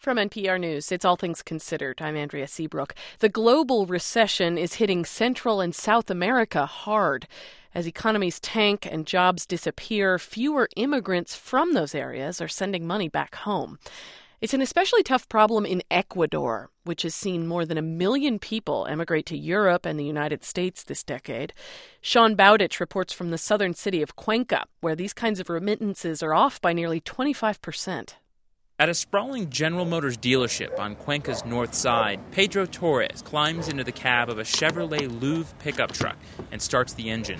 From NPR News, it's All Things Considered. I'm Andrea Seabrook. The global recession is hitting Central and South America hard. As economies tank and jobs disappear, fewer immigrants from those areas are sending money back home. It's an especially tough problem in Ecuador, which has seen more than 1 million people emigrate to Europe and the United States this decade. Sean Bowditch reports from the southern city of Cuenca, where these kinds of remittances are off by nearly 25%. At a sprawling General Motors dealership on Cuenca's north side, Pedro Torres climbs into the cab of a Chevrolet Louvre pickup truck and starts the engine.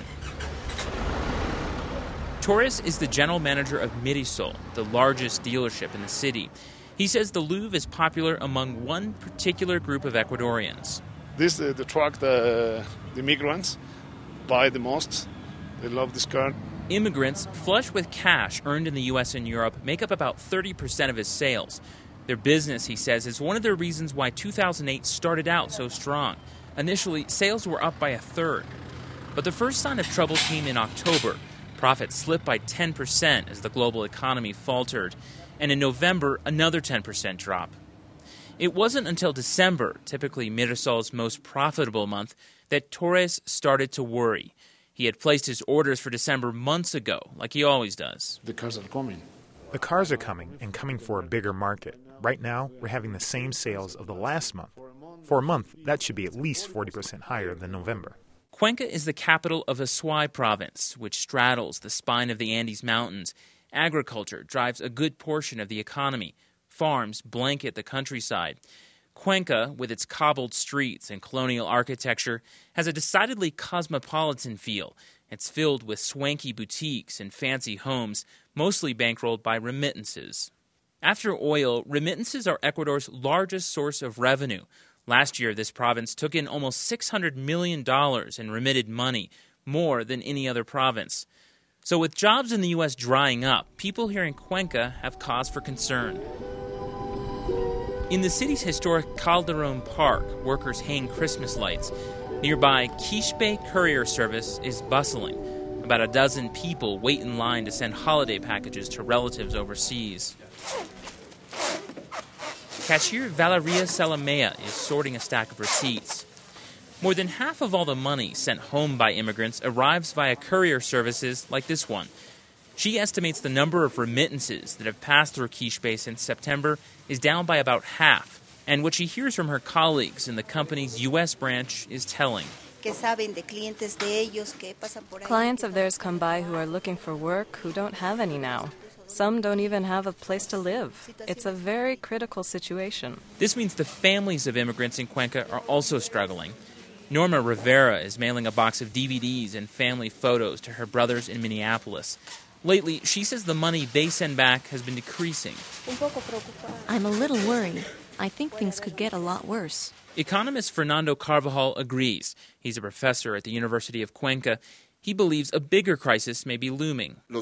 Torres is the general manager of Mirisol, the largest dealership in the city. He says the Louvre is popular among one particular group of Ecuadorians. This is the truck the immigrants buy the most. They love this car. Immigrants, flush with cash earned in the U.S. and Europe, make up about 30% of his sales. Their business, he says, is one of the reasons why 2008 started out so strong. Initially, sales were up by a third. But the first sign of trouble came in October. Profits slipped by 10% as the global economy faltered. And in November, another 10% drop. It wasn't until December, typically Mirisol's most profitable month, that Torres started to worry. He had placed his orders for December months ago, like he always does. The cars are coming. The cars are coming, and coming for a bigger market. Right now, we're having the same sales of the last month. For a month, that should be at least 40% higher than November. Cuenca is the capital of Azuay province, which straddles the spine of the Andes Mountains. Agriculture drives a good portion of the economy. Farms blanket the countryside. Cuenca, with its cobbled streets and colonial architecture, has a decidedly cosmopolitan feel. It's filled with swanky boutiques and fancy homes, mostly bankrolled by remittances. After oil, remittances are Ecuador's largest source of revenue. Last year, this province took in almost $600 million in remitted money, more than any other province. So with jobs in the U.S. drying up, people here in Cuenca have cause for concern. In the city's historic Calderon Park, workers hang Christmas lights. Nearby, Quixpe Courier Service is bustling. About a dozen people wait in line to send holiday packages to relatives overseas. Cashier Valeria Salamea is sorting a stack of receipts. More than half of all the money sent home by immigrants arrives via courier services like this one. She estimates the number of remittances that have passed through Quixpe since September is down by about half. And what she hears from her colleagues in the company's U.S. branch is telling. Clients of theirs come by who are looking for work who don't have any now. Some don't even have a place to live. It's a very critical situation. This means the families of immigrants in Cuenca are also struggling. Norma Rivera is mailing a box of DVDs and family photos to her brothers in Minneapolis. Lately, she says the money they send back has been decreasing. I'm a little worried. I think things could get a lot worse. Economist Fernando Carvajal agrees. He's a professor at the University of Cuenca. He believes a bigger crisis may be looming. The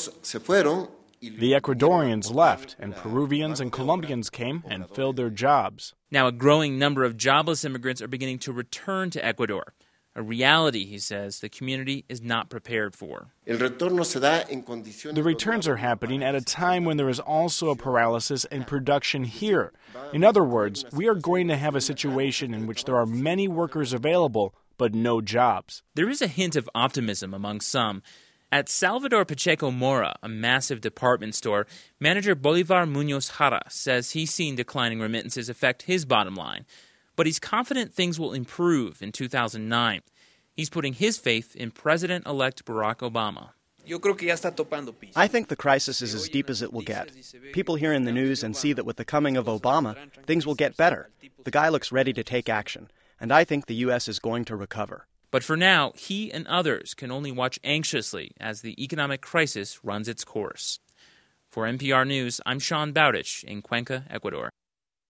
Ecuadorians left, and Peruvians and Colombians came and filled their jobs. Now a growing number of jobless immigrants are beginning to return to Ecuador. A reality, he says, the community is not prepared for. The returns are happening at a time when there is also a paralysis in production here. In other words, we are going to have a situation in which there are many workers available, but no jobs. There is a hint of optimism among some. At Salvador Pacheco Mora, a massive department store, manager Bolivar Munoz Jara says he's seen declining remittances affect his bottom line. But he's confident things will improve in 2009. He's putting his faith in President-elect Barack Obama. I think the crisis is as deep as it will get. People hear in the news and see that with the coming of Obama, things will get better. The guy looks ready to take action, and I think the U.S. is going to recover. But for now, he and others can only watch anxiously as the economic crisis runs its course. For NPR News, I'm Sean Bowditch in Cuenca, Ecuador.